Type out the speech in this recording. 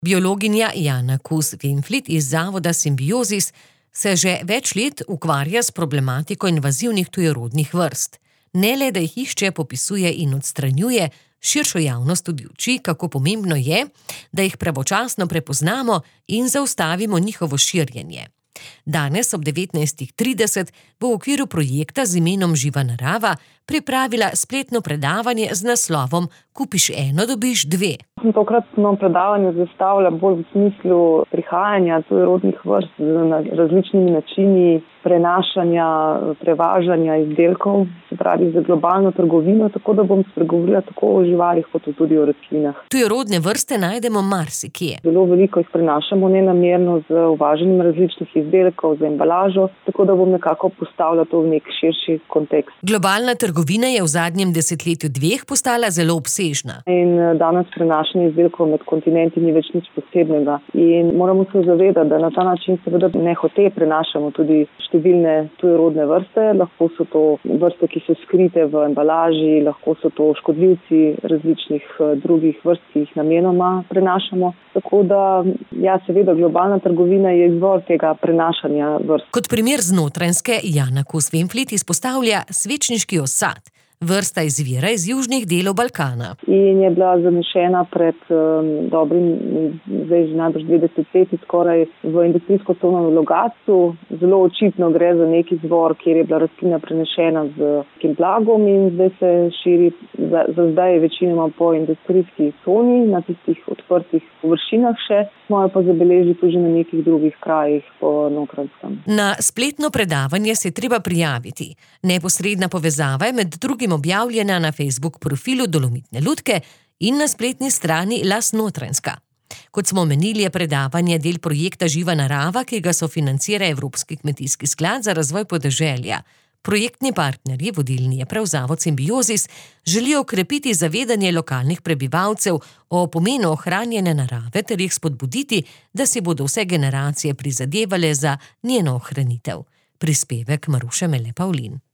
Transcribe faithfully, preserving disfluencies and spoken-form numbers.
Biologinja Jana Kus-Wenflid iz Zavoda Symbiozis se že več let ukvarja s problematiko invazivnih tujerodnih vrst. Ne le, da jih išče, popisuje in odstranjuje, širšo javnost tudi uči, kako pomembno je, da jih pravočasno prepoznamo in zaustavimo njihovo širjenje. Danes ob devetnajstih trideset bo v okviru projekta z imenom Živa narava pripravila spletno predavanje z naslovom Kupiš eno, dobiš dve. Tokratno predavanje zastavlja bolj v smislu prihajanja tujerodnih vrst z različnimi načini prenašanja, prevažanja izdelkov, se pravi za globalno trgovino, tako da bom spregovorila tako o živalih kot tudi o rastlinah. Tujerodne vrste najdemo marsikje. Zelo veliko jih prenašamo nenamerno z uvaženjem različnih izdelkov, z embalažo, tako da bom nekako postavila to v nek širši kontekst. Globalna trgovina je v zadnjem desetletju dveh postala zelo obsežna. In danes prenašanje izdelkov med kontinenti ni več nič posebnega. In moramo se zavedati, da na ta način seveda nehote prenašamo tudi številne tujerodne vrste. Lahko so to vrste, ki so skrite v embalaži, lahko so to škodljivci različnih drugih vrst, ki jih namenoma prenašamo. Tako da, ja, seveda, globalna trgovina je izvor tega prenašanja vrst. Kot primer Znotrajske Jana Kus-Wenflid izpostavlja svečniški osad. Vrsta izvira iz južnih delov Balkana. In je bila zanešena pred um, dobrim, zdaj že najbrž dvedeset leti skoraj v industrijsko cono v Logatcu. Zelo očitno gre za neki izvor, kjer je bila rastlina prenešena z nekim blagom in zdaj se širi, za, za zdaj je večinoma po industrijski coni, na tistih odprtih površinah še, smo jo pa zabeležili tudi na nekih drugih krajih po Notranjskem. Na spletno predavanje se je treba prijaviti. Neposredna povezava je med drugim objavljena na Facebook profilu Dolomitne lutke in na spletni strani Las Notranjska. Kot smo omenili, je predavanje del projekta Živa narava, ki ga sofinancira Evropski kmetijski sklad za razvoj podeželja. Projektni partnerji, vodilni je prav Zavod Symbiozis, želijo okrepiti zavedanje lokalnih prebivalcev o pomenu ohranjene narave ter jih spodbuditi, da si bodo vse generacije prizadevale za njeno ohranitev. Prispevek Maruše Mele Pavlin.